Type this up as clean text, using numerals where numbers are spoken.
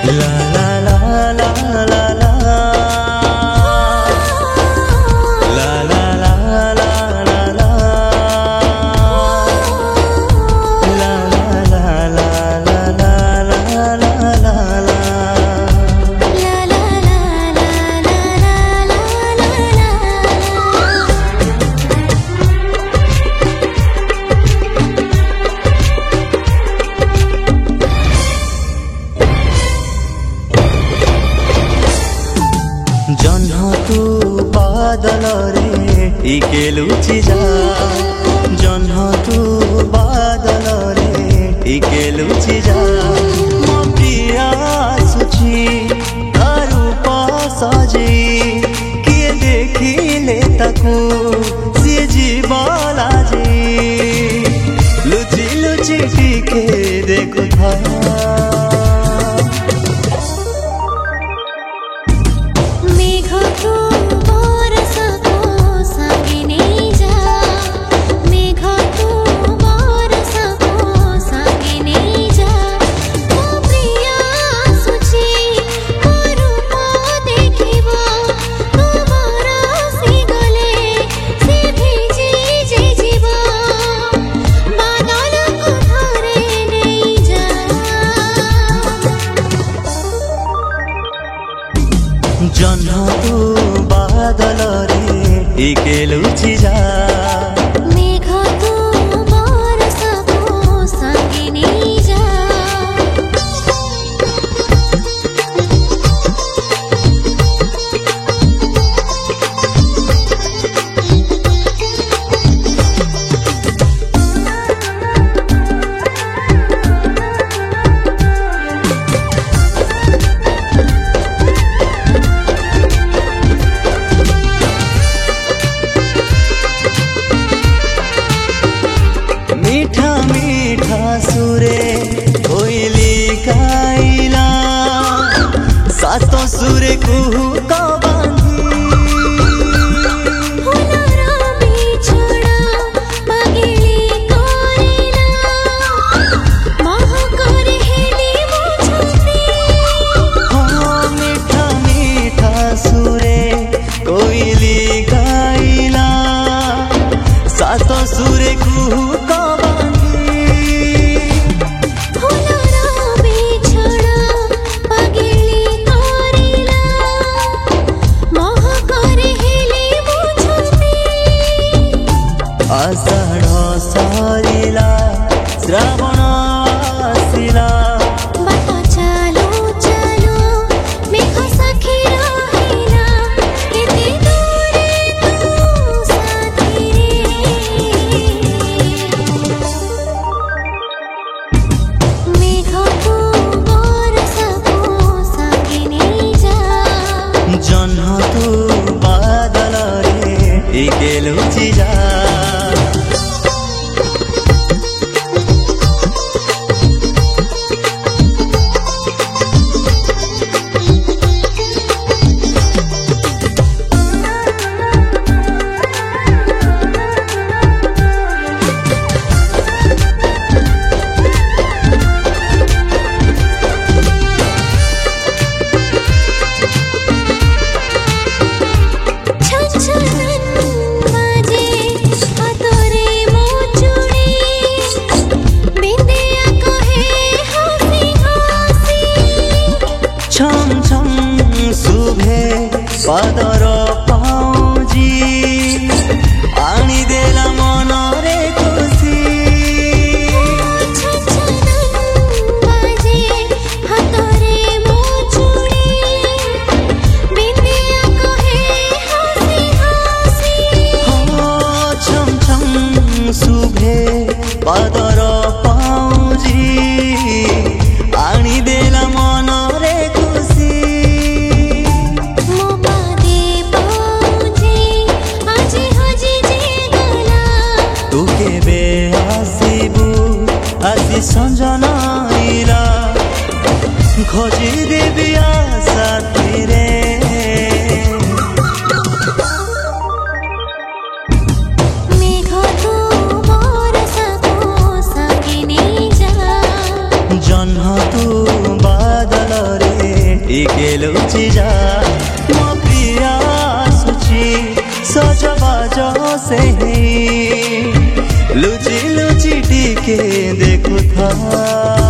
ला ला ला ला ला ला ला ला ला ला ला ला ला ला ला ला ला ला। जह्न तू बादल रे टिके लुचि जा, जह्न तू बादल रे टिके लुचि जा। मो प्रिय आसुची रूप सजे किए देखिले ताकू सी जीव लाजे। लुचि लुचि टिके देखुथा जह्न तू बादल रे टिके लुचि जा। मीठा मीठा सुरे कोइली गाइला, सातो सुरे कुहू का बांधी। मीठा मीठा सुरे कोइली गाइला, सातो सुरे कुहू का आषाढ़ सारिला श्रावण आसिला। बात चालू चालू मेघ साखी रहिला, केते दूरे तू साथी रे। मेघ को बरसा को साथी नहीं जा। जह्न तू बादल रे टिके लुचि जा। छम छम शुभे पदर पाउजी, आनी देला मन रे खुशी। छम छम शुभे पदर पाउजी, आनी देला मन रे संजना इला खोजी देवी साथी रे। मेघ तू बरसा को साथी नहीं जा। जह्न तू बादल रे सजबाज से ही लुचि लुचि टिके देखु था।